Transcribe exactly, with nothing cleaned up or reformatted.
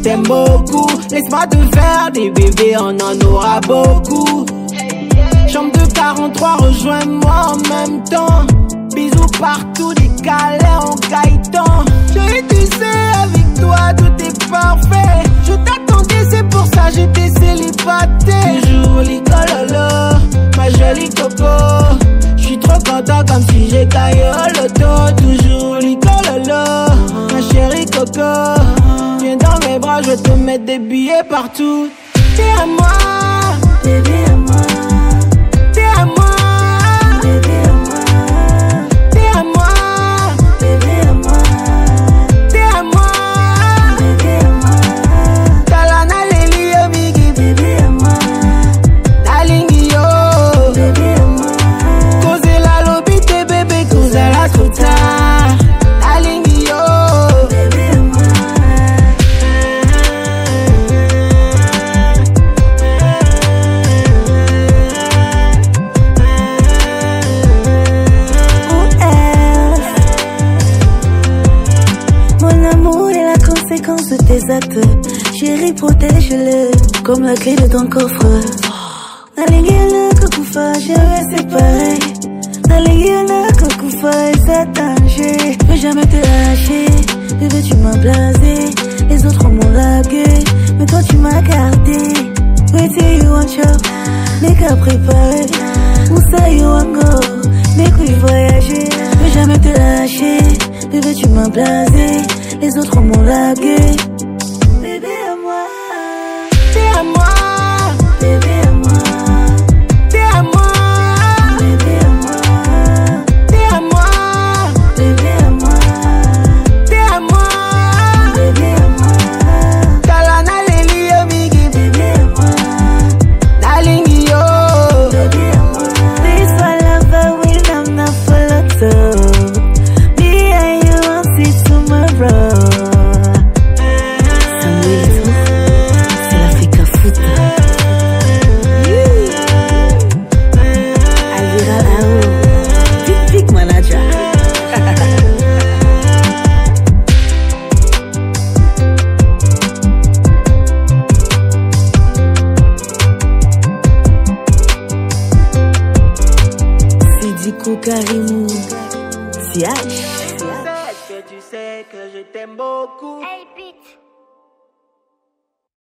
t'aime beaucoup. Laisse-moi te faire des bébés, on en aura beaucoup. Chambre de quarante-trois, rejoins-moi en même temps. Bisous partout, décalés en caïtan. Chérie, tu sais, avec toi tout est parfait. Je t'attendais, c'est pour ça j'étais célibataire. Toujours licololo, ma jolie coco. J'suis trop content comme si j'ai caillé au loto. Toujours licololo, ma chérie coco. Viens dans mes bras, je vais te mettre des billets partout. T'es à moi, bébé à moi. T'es à moi, bébé à moi. T'es à moi, bébé à moi. T'es à moi, bébé à moi. Talana leli yo migi, bébé à moi. Talingi yo, bébé à moi. Cause la lobby te bébé, cause la trop tard. Talingi yo, bébé à moi. De tes actes, chérie, protège-le comme la clé de ton coffre. Nalingela kukufa, je vais séparer. Nalingela kukufa, c'est danger. Je vais jamais te lâcher, bébé, tu m'as blasé. Les autres m'ont largué, mais toi tu m'as gardé. Wait till you want your make up préparé. Où ça you want go, make we voyager. Je vais jamais te lâcher, bébé, tu m'as blasé. Les autres m'ont largué. Bébé à moi, t'es à moi, bébé à moi. t'es à moi, Bébé à moi, t'es à moi, bébé à moi. t'es à moi, Bébé à moi, Talana leli yo migi, bébé à moi. Talingi yo, Bébé à moi. This my lover will I'm not full of love. Me and you won't see tomorrow. Karimou, C H. Est-ce que tu sais que je t'aime beaucoup?